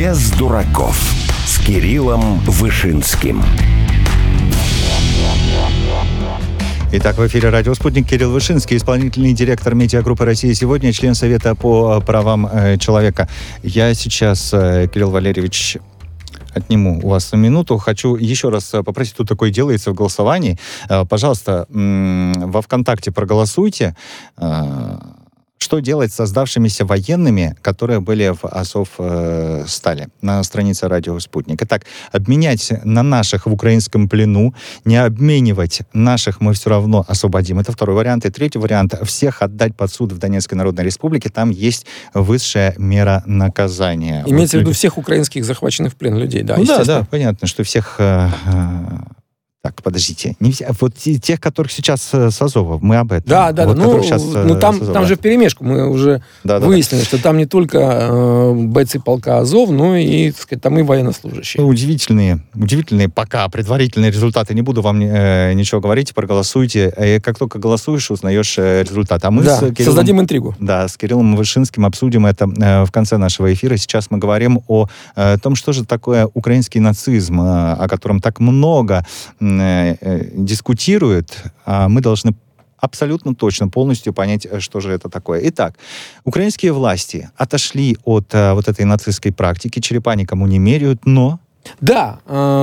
Без дураков с Кириллом Вышинским. Итак, в эфире радио «Спутник», Кирилл Вышинский, исполнительный директор медиагруппы «Россия сегодня», член Совета по правам человека. Я сейчас, Кирилл Валерьевич, отниму у вас минуту. Хочу еще раз попросить, тут такое делается в голосовании. Пожалуйста, во ВКонтакте проголосуйте. Что делать с создавшимися военными, которые были в Азовстали, на странице радио «Спутник». Итак, обменять на наших в украинском плену, не обменивать наших мы все равно освободим. Это второй вариант. И третий вариант — всех отдать под суд в Донецкой Народной Республике. Там есть высшая мера наказания. Имеется в виду всех украинских захваченных в плен людей, да? Ну да, понятно, что всех... Так, подождите. Не все, вот тех, которых сейчас с Азова, мы об этом. Да. Вот, там же вперемешку. Мы уже выяснили, что там не только бойцы полка Азов, но и, так сказать, там и военнослужащие. Удивительные пока предварительные результаты. Не буду вам ничего говорить, проголосуйте. И как только голосуешь, узнаешь результат. А мы создадим интригу. Да, с Кириллом Вышинским обсудим это в конце нашего эфира. Сейчас мы говорим о том, что же такое украинский нацизм, о котором так много дискутируют, а мы должны абсолютно точно, полностью понять, что же это такое. Итак, украинские власти отошли от вот этой нацистской практики, черепа никому не меряют, но... Да,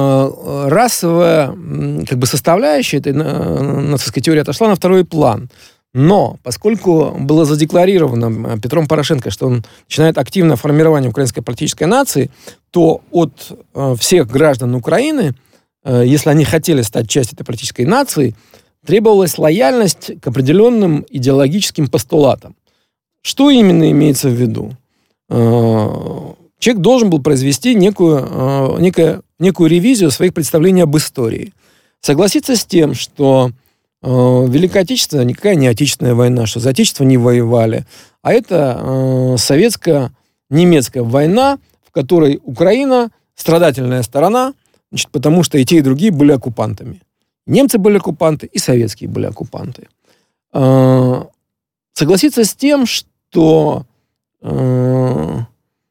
расовая составляющая этой нацистской теории отошла на второй план. Но поскольку было задекларировано Петром Порошенко, что он начинает активное формирование украинской политической нации, то от всех граждан Украины, если они хотели стать частью этой политической нации, требовалась лояльность к определенным идеологическим постулатам. Что именно имеется в виду? Человек должен был произвести некую ревизию своих представлений об истории. Согласиться с тем, что Великая Отечественная никакая не Отечественная война, что за Отечество не воевали, а это советско-немецкая война, в которой Украина страдательная сторона, потому что и те, и другие были оккупантами. Немцы были оккупанты, и советские были оккупанты. Согласиться с тем, что на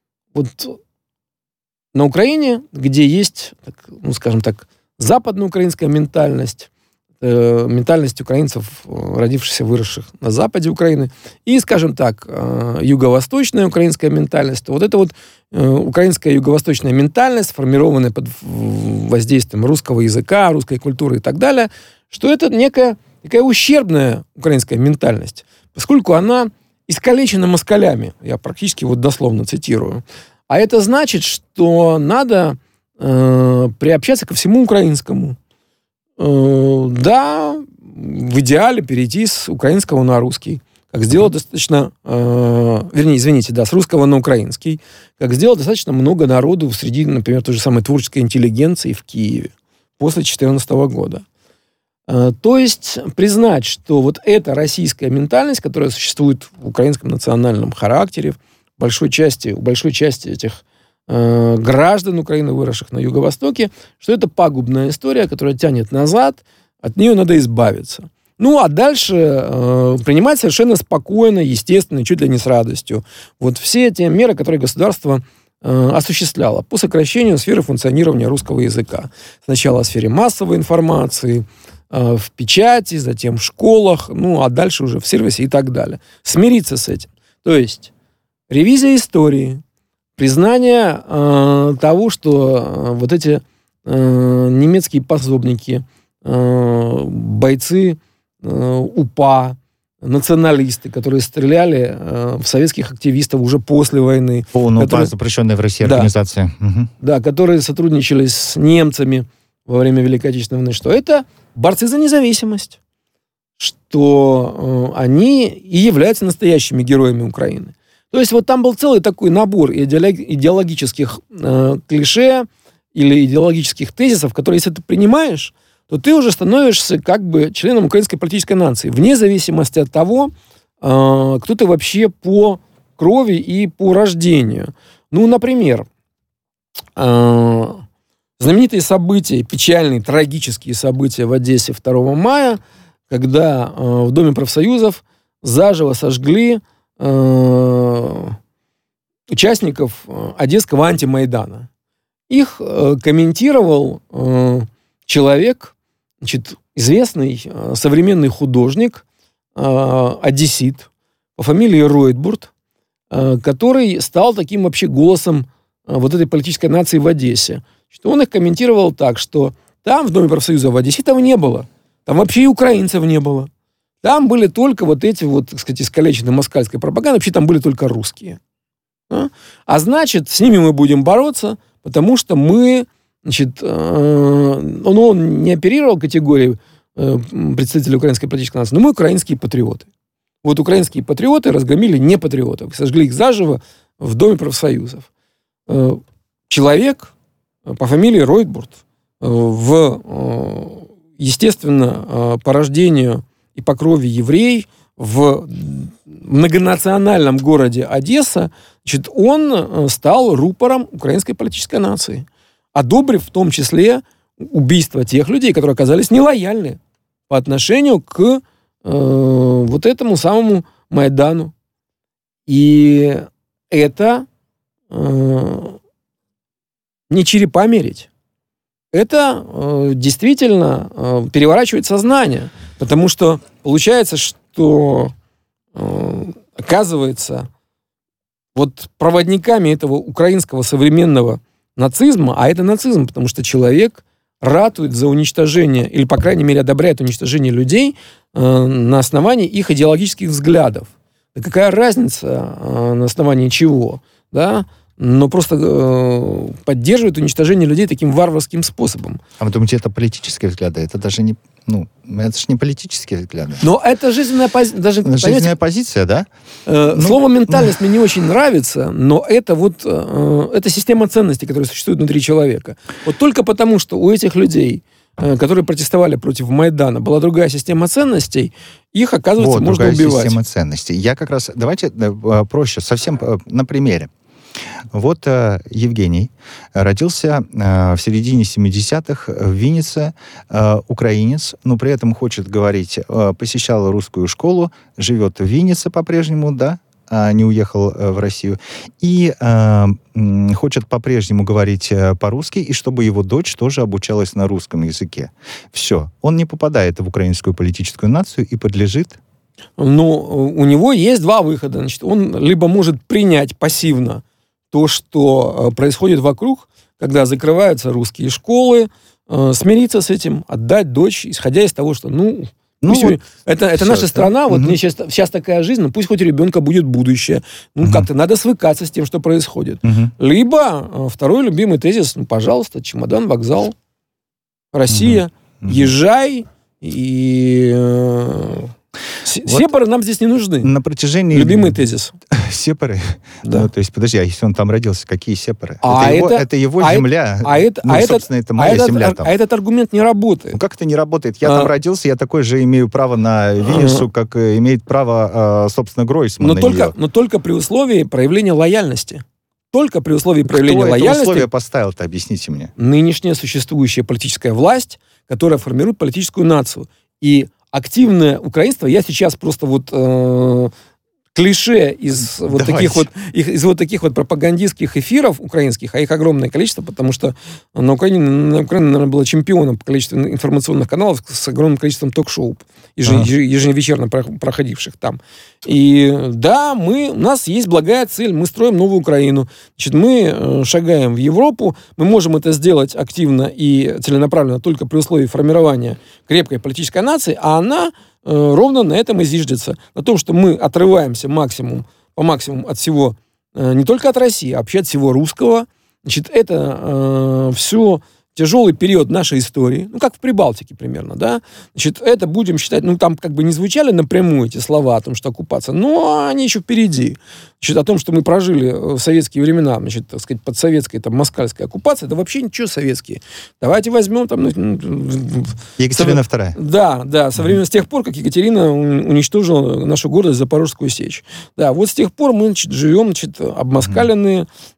Украине, где есть, западноукраинская ментальность, ментальность украинцев, родившихся, выросших на западе Украины, и, юго-восточная украинская ментальность, то вот эта украинская юго-восточная ментальность, сформированная под воздействием русского языка, русской культуры и так далее, что это некая такая ущербная украинская ментальность, поскольку она искалечена москалями, я практически дословно цитирую. А это значит, что надо приобщаться ко всему украинскому. Да, в идеале перейти с украинского на русский, как сделал достаточно... с русского на украинский, как сделал достаточно много народу среди, например, той же самой творческой интеллигенции в Киеве после 2014 года. То есть признать, что вот эта российская ментальность, которая существует в украинском национальном характере, у большой части этих граждан Украины, выросших на Юго-Востоке, что это пагубная история, которая тянет назад, от нее надо избавиться. А дальше принимать совершенно спокойно, естественно, чуть ли не с радостью. Все те меры, которые государство осуществляло по сокращению сферы функционирования русского языка. Сначала в сфере массовой информации, в печати, затем в школах, а дальше уже в сервисе и так далее. Смириться с этим. То есть ревизия истории, признание того, что вот эти немецкие пособники, бойцы УПА, националисты, которые стреляли в советских активистов уже после войны. УПА, запрещенная в России организация. Да, которые сотрудничали с немцами во время Великой Отечественной войны, что это борцы за независимость, что они и являются настоящими героями Украины. То есть там был целый такой набор идеологических клише или идеологических тезисов, которые, если ты принимаешь, то ты уже становишься членом украинской политической нации, вне зависимости от того, кто ты вообще по крови и по рождению. Например, знаменитые события, печальные, трагические события в Одессе 2 мая, когда в Доме профсоюзов заживо сожгли участников Одесского антимайдана. Их комментировал человек, значит, известный современный художник, одессит по фамилии Ройтбурд, который стал таким вообще голосом вот этой политической нации в Одессе. Он их комментировал так, что там, в Доме профсоюза в одесситов не было. Там вообще и украинцев не было. Там были только вот эти вот, так сказать, искалеченные москальской пропагандой. Вообще там были только русские. А значит, с ними мы будем бороться, потому что мы, значит, он не оперировал категорией представителей украинской политической нации, но мы украинские патриоты. Вот украинские патриоты разгромили непатриотов, сожгли их заживо в Доме профсоюзов. Человек по фамилии Ройтбурд естественно, по рождению и по крови еврей в многонациональном городе Одесса, значит, он стал рупором украинской политической нации, одобрив в том числе убийство тех людей, которые оказались нелояльны по отношению к вот этому самому Майдану. И это не черепа мерить. Это действительно переворачивает сознание. Потому что получается, что оказывается, вот проводниками этого украинского современного нацизма, а это нацизм, потому что человек ратует за уничтожение, или, по крайней мере, одобряет уничтожение людей на основании их идеологических взглядов. Да какая разница на основании чего, да? Но просто поддерживает уничтожение людей таким варварским способом. А вы думаете, это политические взгляды? Это даже не, это же не политические взгляды. Но это жизненная позиция. Жизненная позиция, да? Слово «ментальность» мне не очень нравится, но это вот это система ценностей, которая существует внутри человека. Вот только потому, что у этих людей, которые протестовали против Майдана, была другая система ценностей, их, оказывается, вот, можно убивать. Другая система ценностей. Я как раз... Давайте проще, совсем на примере. Вот Евгений родился в середине 70-х в Виннице, украинец, но при этом хочет говорить, посещал русскую школу, живет в Виннице по-прежнему, да, не уехал в Россию, и хочет по-прежнему говорить по-русски, и чтобы его дочь тоже обучалась на русском языке. Все. Он не попадает в украинскую политическую нацию и подлежит. Ну, у него есть два выхода. Значит, он либо может принять пассивно то, что происходит вокруг, когда закрываются русские школы, смириться с этим, отдать дочь, исходя из того, что, вот, это наша страна, вот мне сейчас такая жизнь, пусть хоть у ребенка будет будущее. Как-то надо свыкаться с тем, что происходит. Либо второй любимый тезис, пожалуйста, чемодан, вокзал, Россия, езжай, и... Сепары нам здесь не нужны. На протяжении... Любимый тезис. Сепары? Да. То есть, подожди, а если он там родился, какие сепары? Это его земля. Собственно, это моя земля там. А этот аргумент не работает. Как это не работает? Я там родился, я такой же имею право на Винницу, как имеет право, собственно, Гройсман на нее. Но только при условии проявления лояльности. Только при условии проявления лояльности... Кто это условие поставил-то, объясните мне. Нынешняя существующая политическая власть, которая формирует политическую нацию. И активное украинство, я сейчас просто вот клише из вот таких вот пропагандистских эфиров украинских, а их огромное количество, потому что на Украине, наверное, была чемпионом по количеству информационных каналов с огромным количеством ток-шоу, ежевечерно проходивших там. И да, у нас есть благая цель, мы строим новую Украину. Значит, мы шагаем в Европу, мы можем это сделать активно и целенаправленно только при условии формирования крепкой политической нации, а она ровно на этом и зиждется. На том, что мы отрываемся по максимуму от всего, не только от России, а вообще от всего русского. Значит, это все тяжелый период нашей истории, как в Прибалтике примерно, да. Значит, это будем считать, там как бы не звучали напрямую эти слова о том, что оккупация, но они еще впереди. Значит, о том, что мы прожили в советские времена, значит, так сказать, под советской, москальской оккупацией, это вообще ничего советские. Давайте возьмем там... Екатерина II. Да, с тех пор, как Екатерина уничтожила нашу гордость Запорожскую сечь. Да, вот с тех пор мы, живем, обмоскаленные,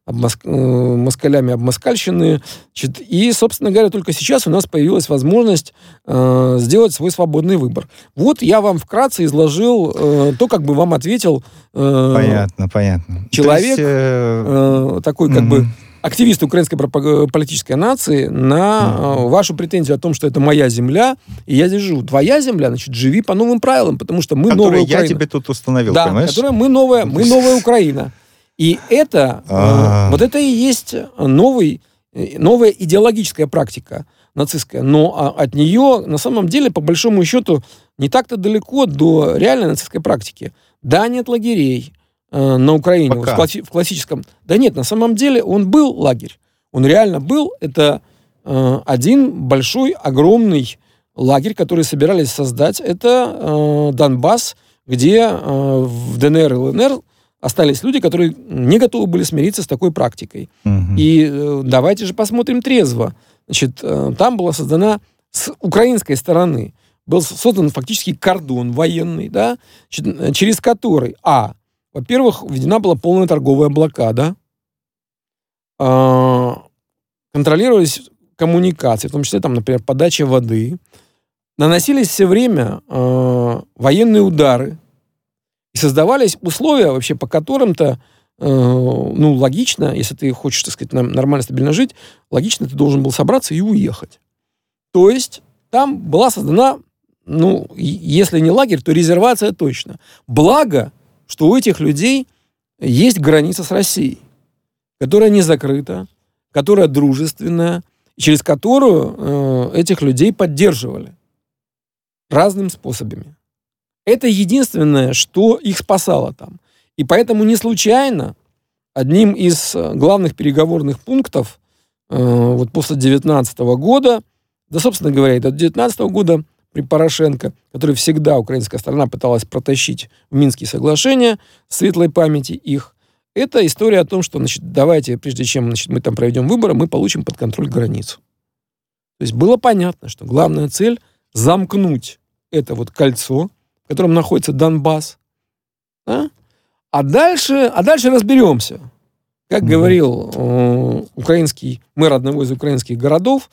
москалями обмоскальщины. И, собственно говоря, только сейчас у нас появилась возможность сделать свой свободный выбор. Вот я вам вкратце изложил то, как бы вам ответил Понятно. человек, такой как бы активист украинской политической нации, на вашу претензию о том, что это моя земля, и я здесь живу. Твоя земля, значит, живи по новым правилам, потому что мы новая Украина. Я тебе тут установил, да, понимаешь? которая мы новая Украина. И это, вот это и есть новая идеологическая практика нацистская. Но от нее, на самом деле, по большому счету, не так-то далеко до реальной нацистской практики. Да, нет лагерей на Украине, вот в классическом. Да нет, на самом деле он был лагерь. Он реально был. Это один большой, огромный лагерь, который собирались создать. Это Донбасс, где в ДНР и ЛНР остались люди, которые не готовы были смириться с такой практикой. И давайте же посмотрим трезво. Значит, там была создана с украинской стороны, был создан фактически кордон военный, да, через который, во-первых, введена была полная торговая блокада, контролировались коммуникации, в том числе, там, например, подача воды, наносились все время военные удары, и создавались условия, вообще, по которым-то, логично, если ты хочешь, так сказать, нормально, стабильно жить, логично ты должен был собраться и уехать. То есть там была создана, если не лагерь, то резервация точно. Благо, что у этих людей есть граница с Россией, которая не закрыта, которая дружественная, через которую этих людей поддерживали разными способами. Это единственное, что их спасало там. И поэтому не случайно одним из главных переговорных пунктов вот после 2019 года, да, собственно говоря, до 2019 года при Порошенко, который всегда украинская сторона пыталась протащить в Минские соглашения, светлой памяти их, это история о том, что, значит, давайте, прежде чем, значит, мы там проведем выборы, мы получим под контроль границу. То есть было понятно, что главная цель — замкнуть это вот кольцо, в котором находится Донбасс. Да? А дальше разберемся. Как говорил украинский мэр одного из украинских городов,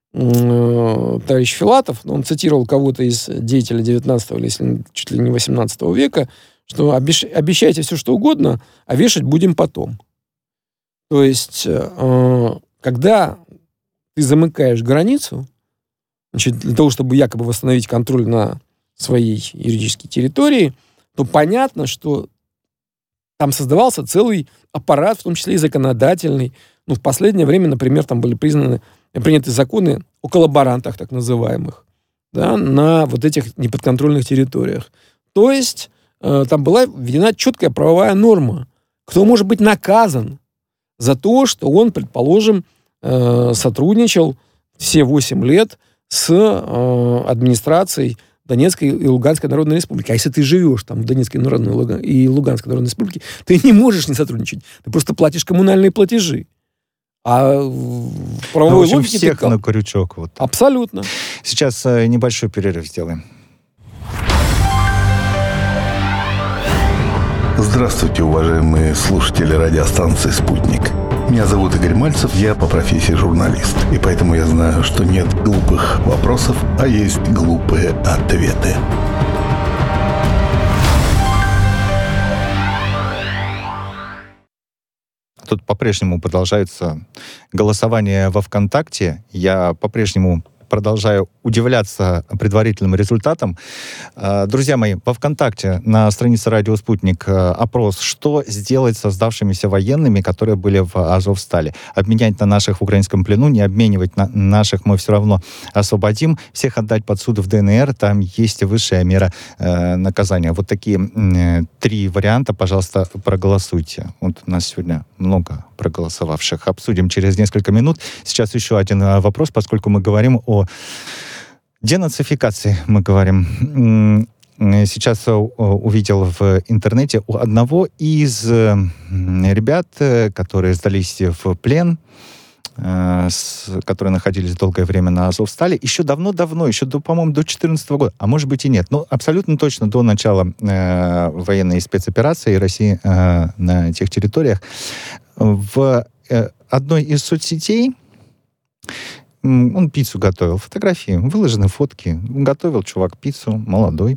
товарищ Филатов, он цитировал кого-то из деятелей 19 или если чуть ли не 18 века, что обещайте все, что угодно, а вешать будем потом. То есть, когда ты замыкаешь границу, значит, для того, чтобы якобы восстановить контроль на своей юридической территории, то понятно, что там создавался целый аппарат, в том числе и законодательный. В последнее время, например, там были приняты законы о коллаборантах, так называемых, да, на вот этих неподконтрольных территориях. То есть там была введена четкая правовая норма. Кто может быть наказан за то, что он, предположим, сотрудничал все 8 лет с администрацией Донецкой и Луганской Народной Республики. А если ты живешь там в Донецкой и Луганской Народной Республике, ты не можешь не сотрудничать. Ты просто платишь коммунальные платежи. А в правовой логике... всех на крючок. Вот. Абсолютно. Сейчас небольшой перерыв сделаем. Здравствуйте, уважаемые слушатели радиостанции «Спутник». Меня зовут Игорь Мальцев, я по профессии журналист. И поэтому я знаю, что нет глупых вопросов, а есть глупые ответы. Тут по-прежнему продолжается голосование во ВКонтакте. Я по-прежнему продолжаю удивляться предварительным результатам. Друзья мои, во ВКонтакте на странице «Радио Спутник» опрос, что сделать с создавшимися военными, которые были в Азовстали. Обменять на наших в украинском плену, не обменивать на наших мы все равно освободим. Всех отдать под суд в ДНР, там есть высшая мера наказания. Вот такие 3 варианта, пожалуйста, проголосуйте. Вот у нас сегодня много проголосовавших. Обсудим через несколько минут. Сейчас еще один вопрос, поскольку мы говорим о денацификации, мы говорим. Сейчас увидел в интернете у одного из ребят, которые сдались в плен, которые находились долгое время на Азовстали, еще давно-давно, еще, по-моему, до 2014 года, а может быть и нет, но абсолютно точно до начала военной спецоперации России на тех территориях, в одной из соцсетей он пиццу готовил. Фотографии, выложены фотки. Готовил чувак пиццу, молодой.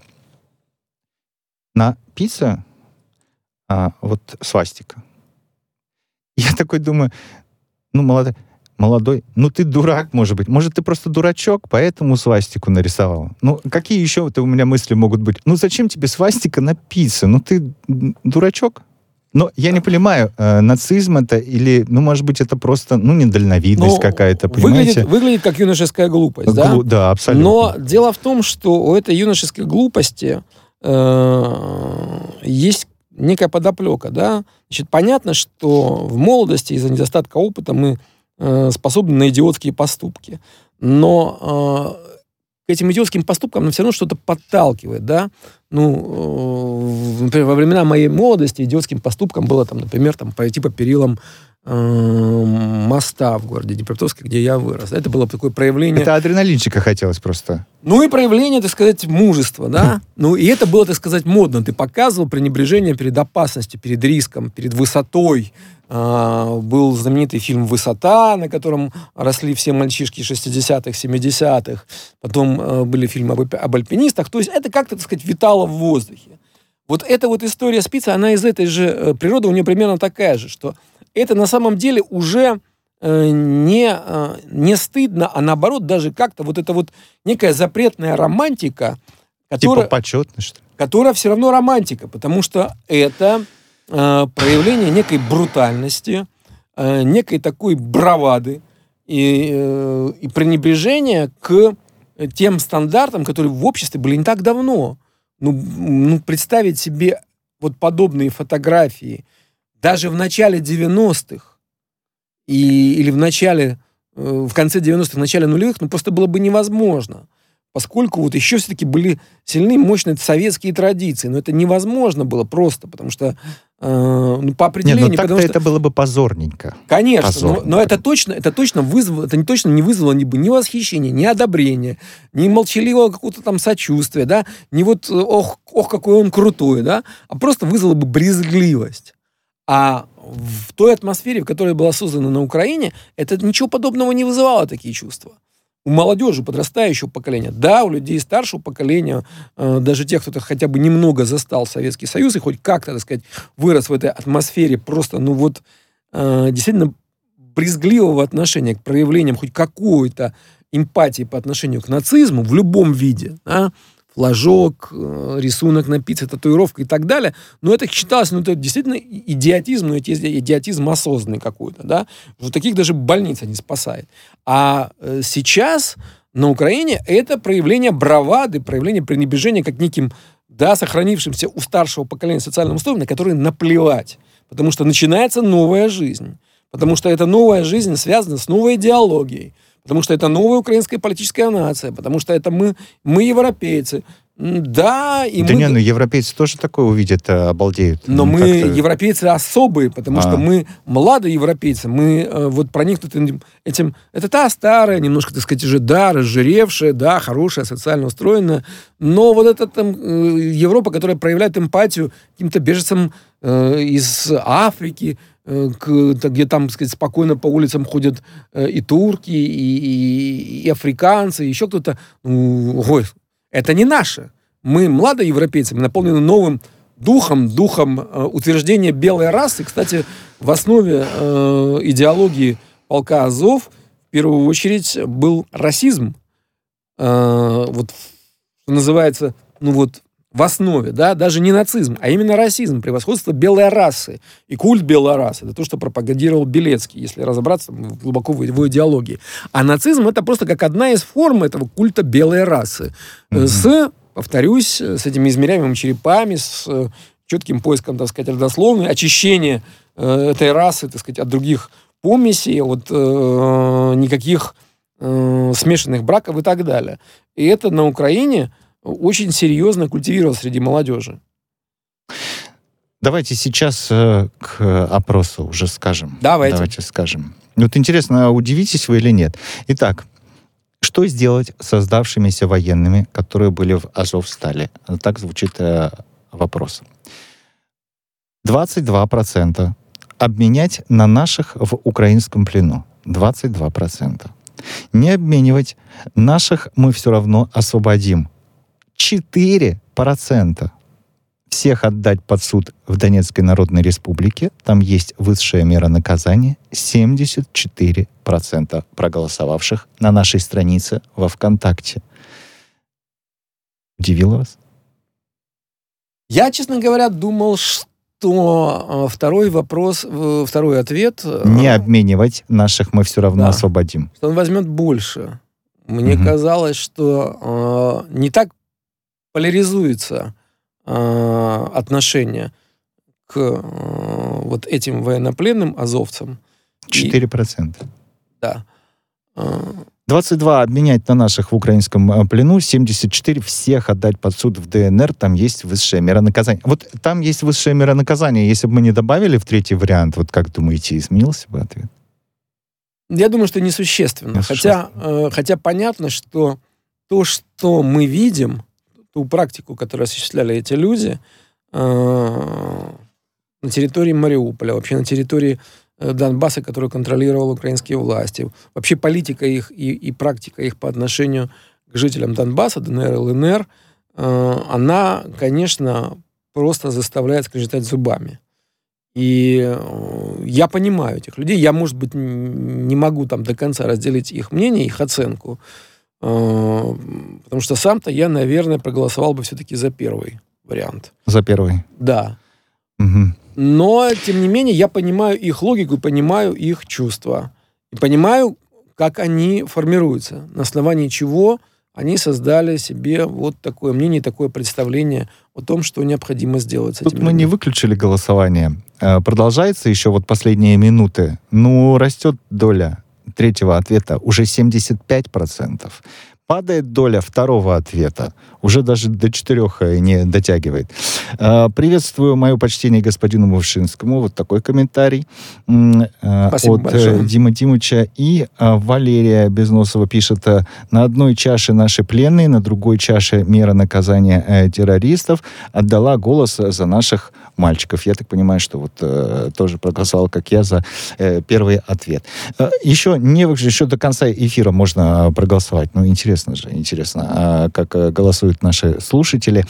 На пицце вот свастика. Я такой думаю, молодой, ты дурак, может быть. Может, ты просто дурачок, поэтому свастику нарисовал. Какие еще у меня мысли могут быть? Зачем тебе свастика на пицце? Ты дурачок? Но я не понимаю, нацизм это или, может быть, это просто, недальновидность какая-то, понимаете? Выглядит как юношеская глупость, да? Да, абсолютно. Но дело в том, что у этой юношеской глупости есть некая подоплека, да? Значит, понятно, что в молодости из-за недостатка опыта мы способны на идиотские поступки. Но к этим идиотским поступкам все равно что-то подталкивает, да? Например, во времена моей молодости идиотским поступком было, например, пройти по перилам моста в городе Днепропетровске, где я вырос. Это было такое проявление... Это адреналинчика хотелось просто. И проявление, так сказать, мужества, да? И это было, так сказать, модно. Ты показывал пренебрежение перед опасностью, перед риском, перед высотой. Был знаменитый фильм «Высота», на котором росли все мальчишки 60-х, 70-х. Потом были фильмы об альпинистах. То есть это как-то, так сказать, витало в воздухе. Вот эта вот история с пиццей, она из этой же природы, у нее примерно такая же, что это на самом деле уже не стыдно, а наоборот даже как-то вот эта вот некая запретная романтика, которая... Типа почетно, что ли? Которая все равно романтика, потому что это проявление некой брутальности, некой такой бравады и пренебрежения к тем стандартам, которые в обществе были не так давно. Представить себе вот подобные фотографии даже в начале 90-х или в конце 90-х, в начале нулевых, просто было бы невозможно. Поскольку вот еще все-таки были сильны, мощные советские традиции. Но это невозможно было просто, потому что по определению... так-то это было бы позорненько. Конечно, позорненько. но это точно не вызвало ни восхищения, ни одобрения, ни молчаливого какого-то сочувствия, да, ни вот ох, какой он крутой, да, а просто вызвало бы брезгливость. А в той атмосфере, в которой была создана на Украине, это ничего подобного не вызывало такие чувства. У молодежи, подрастающего поколения, да, у людей старшего поколения, даже тех, кто хотя бы немного застал Советский Союз и хоть как-то, так сказать, вырос в этой атмосфере просто, действительно брезгливого отношения к проявлениям хоть какой-то эмпатии по отношению к нацизму в любом виде, да, флажок, рисунок на пицце, татуировка и так далее. Но это считалось, это действительно идиотизм, но это идиотизм осознанный какой-то, да. Вот таких даже больница не спасает. А сейчас на Украине это проявление бравады, проявление пренебрежения как неким, да, сохранившимся у старшего поколения социальным устоям, на которые наплевать. Потому что начинается новая жизнь. Потому что эта новая жизнь связана с новой идеологией. Потому что это новая украинская политическая нация, потому что это мы европейцы. Да, и да мы... европейцы тоже такое увидят, обалдеют. Но мы европейцы особые, потому что мы молодые европейцы, мы вот проникнуты этим... Это та старая, немножко, так сказать, уже, да, разжиревшая, да, хорошая, социально устроенная, но вот эта Европа, которая проявляет эмпатию каким-то беженцам из Африки, где там, так сказать, спокойно по улицам ходят и турки, и африканцы, и еще кто-то. Это не наше. Мы молодые европейцы, мы наполнены новым духом утверждения белой расы. Кстати, в основе идеологии полка Азов в первую очередь был расизм. Вот, что называется, в основе, да, даже не нацизм, а именно расизм, превосходство белой расы и культ белой расы. Это то, что пропагандировал Белецкий, если разобраться глубоко в его идеологии. А нацизм — это просто как одна из форм этого культа белой расы. Повторюсь, с этими измеряемыми черепами, с четким поиском, так сказать, родословной, очищение этой расы, так сказать, от других помесей, от никаких смешанных браков и так далее. И это на Украине очень серьезно культивировалось среди молодежи. Давайте сейчас к опросу уже скажем. Давайте скажем. Вот интересно, удивитесь вы или нет. Итак, что сделать с создавшимися военными, которые были в Азовстали? Так звучит вопрос. 22% обменять на наших в украинском плену. 22%. Не обменивать наших мы все равно освободим. 4%. Всех отдать под суд в Донецкой Народной Республике. Там есть высшая мера наказания. 74% проголосовавших на нашей странице во ВКонтакте. Удивило вас? Я, честно говоря, думал, что второй ответ... Не обменивать наших мы все равно освободим. Что он возьмет больше. Мне казалось, что не так поляризуется отношение к вот этим военнопленным азовцам. 4%. Да. 22 обменять на наших в украинском плену, 74 всех отдать под суд в ДНР, там есть высшая мера наказания. Вот там есть высшая мера наказания. Если бы мы не добавили в третий вариант, вот как думаете, изменился бы ответ? Я думаю, что несущественно. Хотя понятно, что то, что мы видим, ту практику, которую осуществляли эти люди на территории Мариуполя, вообще на территории Донбасса, которую контролировали украинские власти, вообще политика их и практика их по отношению к жителям Донбасса, ДНР, ЛНР, она, конечно, просто заставляет скрежетать зубами. И я понимаю этих людей. Я, может быть, не могу там до конца разделить их мнение, их оценку, потому что сам-то я, наверное, проголосовал бы все-таки за первый вариант. За первый? Да. Угу. Но, тем не менее, я понимаю их логику, понимаю их чувства. И понимаю, как они формируются, на основании чего они создали себе вот такое мнение, такое представление о том, что необходимо сделать с этим. Тут мы не выключили голосование. Продолжается еще вот последние минуты. Ну, растет доля третьего ответа уже 75%. Падает доля второго ответа. Уже даже до 4 не дотягивает. Приветствую мое почтение господину Вышинскому. Вот такой комментарий от Димы Димыча. И Валерия Безносова пишет: на одной чаше наши пленные, на другой чаше мера наказания террористов. Отдала голос за наших мальчиков. Я так понимаю, что вот тоже проголосовал, как я, за первый ответ. Еще до конца эфира можно проголосовать. Ну, интересно, как голосуют наши слушатели.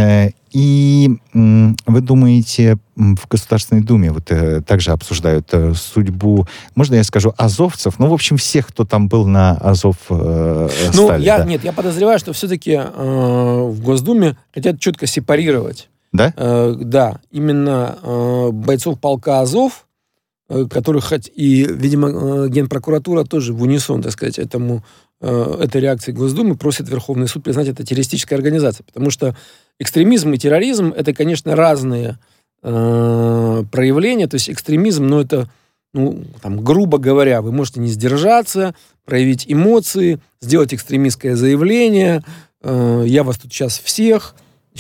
И вы думаете, в Государственной Думе вот также обсуждают судьбу, можно я скажу, азовцев? Ну, в общем, всех, кто там был на Азов стали. Нет, я подозреваю, что все-таки в Госдуме хотят четко сепарировать. Да? Да, именно бойцов полка Азов, которых, и, видимо, Генпрокуратура тоже в унисон, так сказать, этой реакции Госдумы просит Верховный суд признать это террористической организацией. Потому что экстремизм и терроризм — это, конечно, разные проявления. То есть экстремизм, это, грубо говоря, вы можете не сдержаться, проявить эмоции, сделать экстремистское заявление. Я вас тут сейчас всех...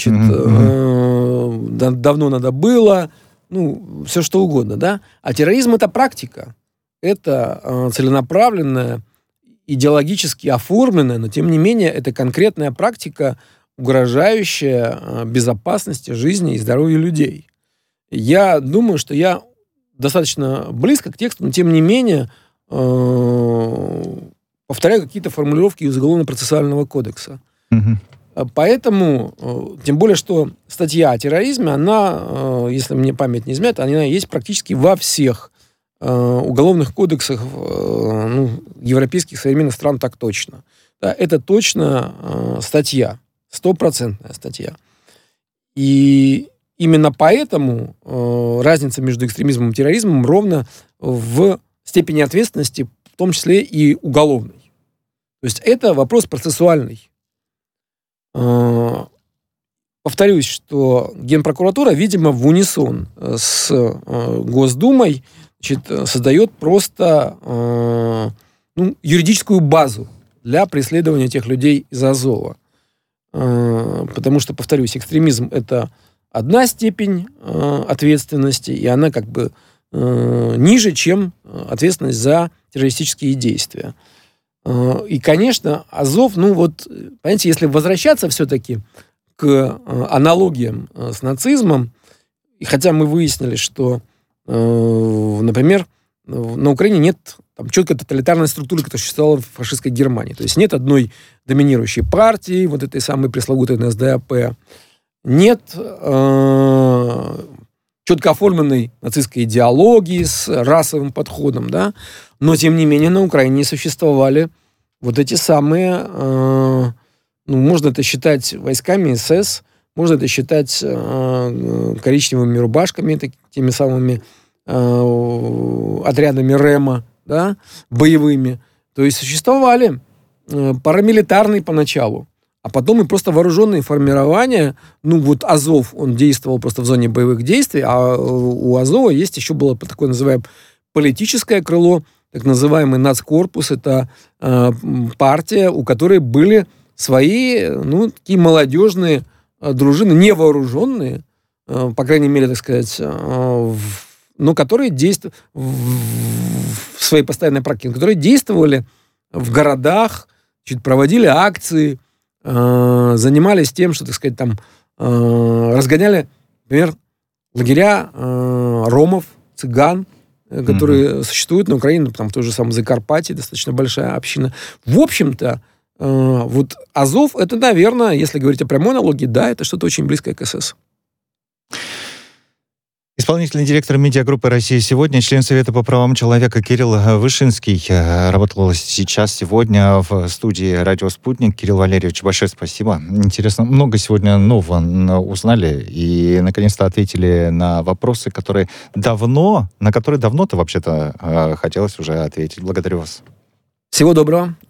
давно надо было, все что угодно, да? А терроризм — это практика, это целенаправленная, идеологически оформленная, но тем не менее это конкретная практика, угрожающая безопасности, жизни и здоровью людей. Я думаю, что я достаточно близко к тексту, но тем не менее повторяю какие-то формулировки из Уголовно-процессуального кодекса. Поэтому, тем более, что статья о терроризме, она, если мне память не изменяет, она есть практически во всех уголовных кодексах европейских современных стран, так точно. Да, это точно статья, 100% статья. И именно поэтому разница между экстремизмом и терроризмом ровно в степени ответственности, в том числе и уголовной. То есть это вопрос процессуальный. Повторюсь, что Генпрокуратура, видимо, в унисон с Госдумой создает просто юридическую базу для преследования тех людей из Азова. Потому что, повторюсь, экстремизм — это одна степень ответственности, и она как бы ниже, чем ответственность за террористические действия. И, конечно, Азов, понимаете, если возвращаться все-таки к аналогиям с нацизмом, и хотя мы выяснили, что Например, на Украине нет там четкой тоталитарной структуры, которая существовала в фашистской Германии. То есть нет одной доминирующей партии, вот этой самой пресловутой НСДАП. Нет четко оформленной нацистской идеологии с расовым подходом, да, но, тем не менее, на Украине существовали вот эти самые, можно это считать войсками СС, можно это считать коричневыми рубашками, теми самыми отрядами РЭМа, да, боевыми. То есть существовали парамилитарные поначалу, а потом и просто вооруженные формирования. Азов, он действовал просто в зоне боевых действий, а у Азова есть еще было такое называемое политическое крыло, так называемый нацкорпус. Это партия, у которой были свои, такие молодежные дружины, невооруженные, по крайней мере, так сказать, но которые действовали в своей постоянной практике, которые действовали в городах, проводили акции, занимались тем, что, так сказать, там разгоняли, например, лагеря ромов, цыган, которые существуют на Украине, там в той же самой Закарпатье достаточно большая община. В общем-то, вот Азов, это, наверное, если говорить о прямой аналогии, да, это что-то очень близкое к СС. Исполнительный директор медиагруппы «Россия сегодня», член Совета по правам человека Кирилл Вышинский работал сегодня в студии «Радио Спутник». Кирилл Валерьевич, большое спасибо. Интересно, много сегодня нового узнали и, наконец-то, ответили на вопросы, на которые давно-то, вообще-то, хотелось уже ответить. Благодарю вас. Всего доброго.